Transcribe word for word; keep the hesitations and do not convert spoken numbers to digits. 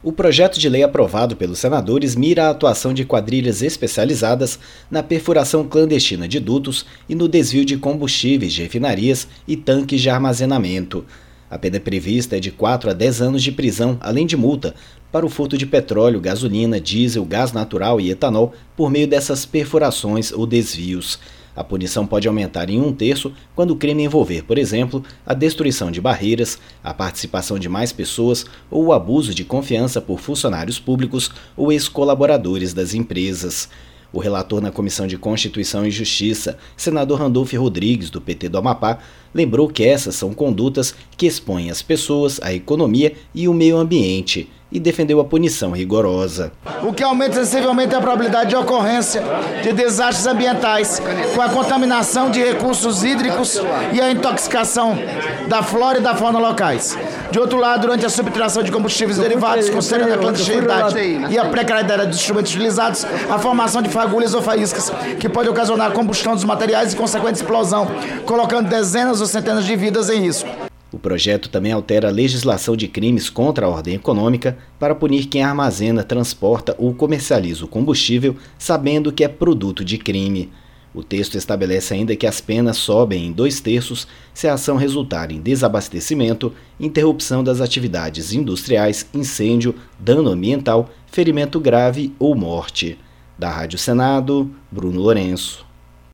O projeto de lei aprovado pelos senadores mira a atuação de quadrilhas especializadas na perfuração clandestina de dutos e no desvio de combustíveis de refinarias e tanques de armazenamento. A pena prevista é de quatro a dez anos de prisão, além de multa, para o furto de petróleo, gasolina, diesel, gás natural e etanol por meio dessas perfurações ou desvios. A punição pode aumentar em um terço quando o crime envolver, por exemplo, a destruição de barreiras, a participação de mais pessoas ou o abuso de confiança por funcionários públicos ou ex-colaboradores das empresas. O relator na Comissão de Constituição e Justiça, senador Randolfo Rodrigues, do P T do Amapá, lembrou que essas são condutas que expõem as pessoas, a economia e o meio ambiente, e defendeu a punição rigorosa. O que aumenta sensivelmente a probabilidade de ocorrência de desastres ambientais, com a contaminação de recursos hídricos e a intoxicação da flora e da fauna locais. De outro lado, durante a subtração de combustíveis derivados, considerando a clandestinidade e a precariedade dos instrumentos utilizados, a formação de fagulhas ou faíscas, que pode ocasionar a combustão dos materiais e consequente explosão, colocando dezenas ou centenas de vidas em risco. O projeto também altera a legislação de crimes contra a ordem econômica para punir quem armazena, transporta ou comercializa o combustível sabendo que é produto de crime. O texto estabelece ainda que as penas sobem em dois terços se a ação resultar em desabastecimento, interrupção das atividades industriais, incêndio, dano ambiental, ferimento grave ou morte. Da Rádio Senado, Bruno Lourenço.